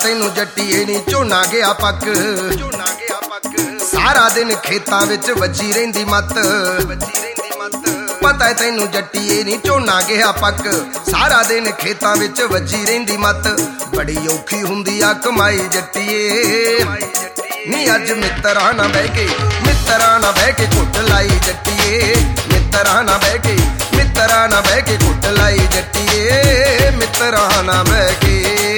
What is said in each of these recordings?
ਤੈਨੂੰ ਜੱਟੀਏ ਨੀ ਝੋਨਾ ਗਿਆ ਪੱਕ ਸਾਰਾ ਦਿਨ ਖੇਤਾਂ ਵਿੱਚ ਵੱਜੀ ਰਹਿੰਦੀ ਮੱਤ ਪਤਾ ਤੈਨੂੰ ਜੱਟੀਏ ਨੀ ਝੋਨਾ ਗਿਆ ਪੱਕ ਸਾਰਾ ਦਿਨ ਖੇਤਾਂ ਵਿੱਚ ਵੱਜੀ ਰਹਿੰਦੀ ਮੱਤ ਬੜੀ ਔਖੀ ਹੁੰਦੀ ਆ ਕਮਾਈ ਜੱਟੀਏ ਨੀ ਅੱਜ ਮਿੱਤਰਾਂ ਨਾਲ ਬਹਿ ਕੇ ਘੁੱਟ ਲਾਈ ਜੱਟੀਏ ਮਿੱਤਰਾਂ ਨਾਲ ਬਹਿ ਕੇ ਘੁੱਟ ਲਾਈ ਜੱਟੀਏ ਮਿੱਤਰਾਂ ਨਾਲ ਬਹਿ ਕੇ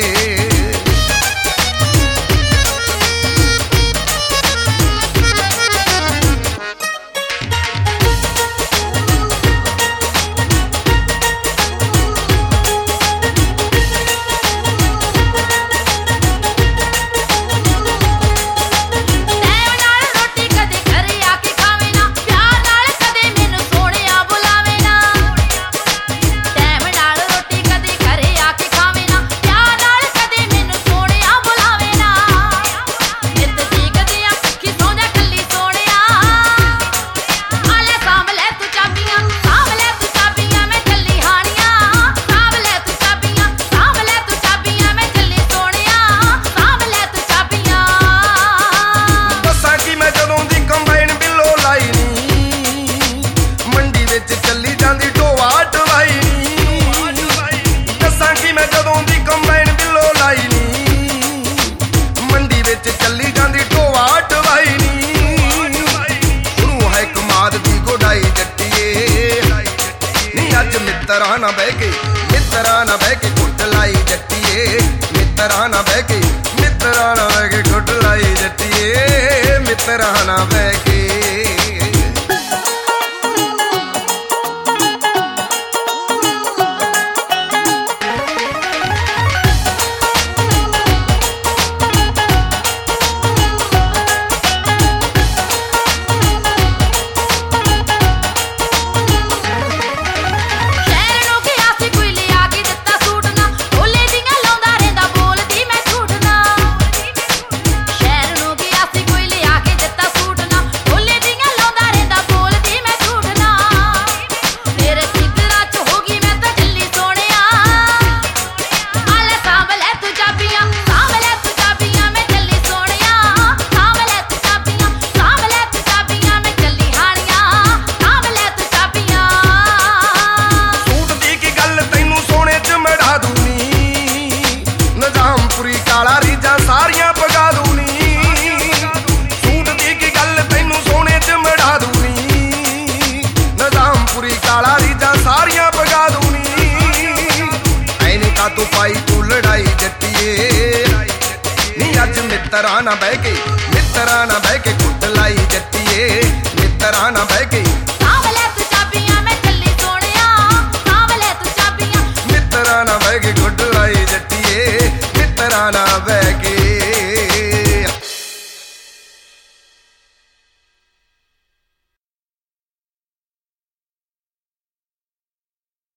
ਮਿੱਤਰਾਂ ਨਾਲ ਬਹਿ ਕੇ ਘੁੱਟ ਲਾਈ ਜੱਟੀਏ ਮਿੱਤਰਾਂ ਨਾਲ ਬਹਿ ਕੇ ਘੁੱਟ ਲਾਈ ਜੱਟੀਏ ਮਿੱਤਰਾਂ ਨਾਲ ਬਹਿ ਕੇ ਤੂੰ ਪਾਈ ਤੂੰ ਲੜਾਈ ਜੱਟੀਏ ਨੀ ਅੱਜ ਮਿੱਤਰਾਂ ਨਾਲ ਬਹਿ ਕੇ ਘੁੱਟ ਲਾਈ ਜੱਟੀਏ ਮਿੱਤਰਾਂ ਨਾਲ ਬਹਿ ਕੇ ਸਾਂਭਲੇ ਤੂੰ ਚਾਬੀਆਂ ਮੈਂ ਚੱਲੀ ਸੋਹਣਿਆ ਸਾਂਭਲੇ ਤੂੰ ਚਾਬੀਆਂ ਮਿੱਤਰਾਂ ਨਾਲ ਬਹਿ ਕੇ ਘੁੱਟ ਲਾਈ ਜੱਟੀਏ ਮਿੱਤਰਾਂ ਨਾਲ ਬਹਿ ਕੇ